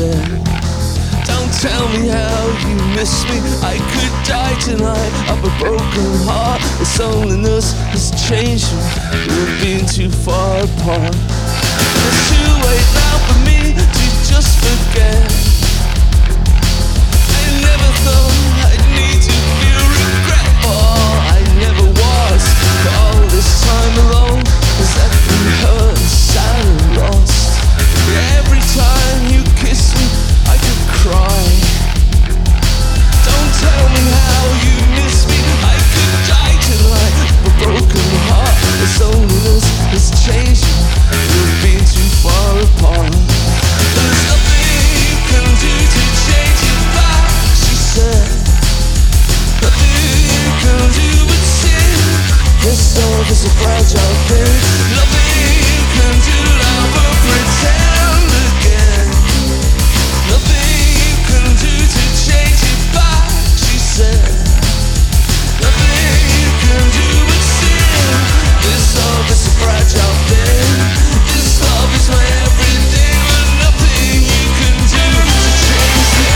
said. Don't tell me how you miss me. I could die tonight of a broken heart. This loneliness has changed me. We've been too far apart. It's too late now for me to just forget. I never thought I'd need to feel regret for all I never was. For all this time alone has left me hurt and sad and lost. Every time you kiss me I could cry. Don't tell me how you miss me. I could die tonight of a broken heart. This loneliness has changed me. We've been too far apart. There's nothing you can do to change it back, she said. Nothing you can do but sin. This love is a fragile thing. Nothing you can do now but pretend again. Nothing you can do to change it back, she said. Nothing you can do but sin. This love is a fragile thing. This love is my everything, but nothing you can do to change it.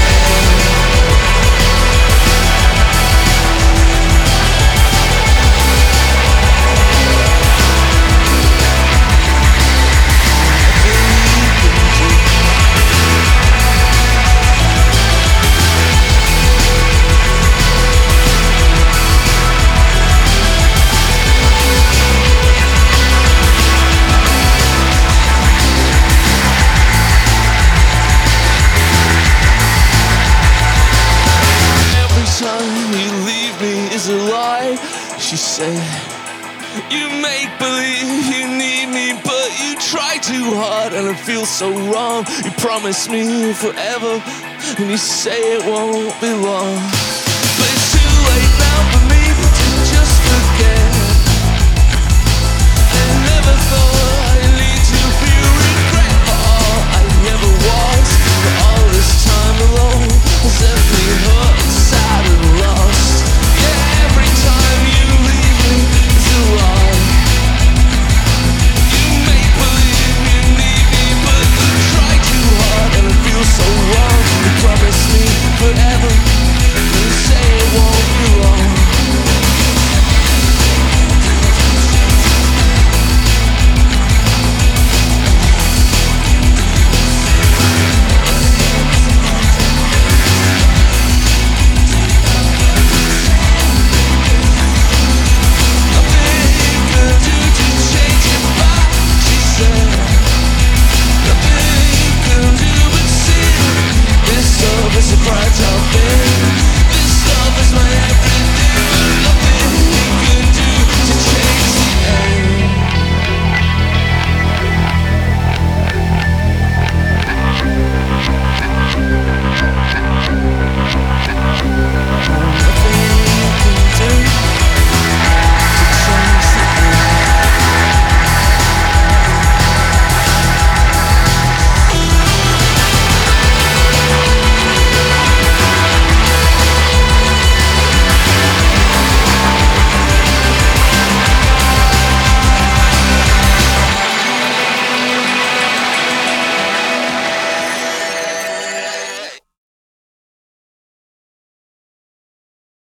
Is a lie, she said. You make believe you need me, but you try too hard and it feels so wrong. You promise me forever and you say it won't be long.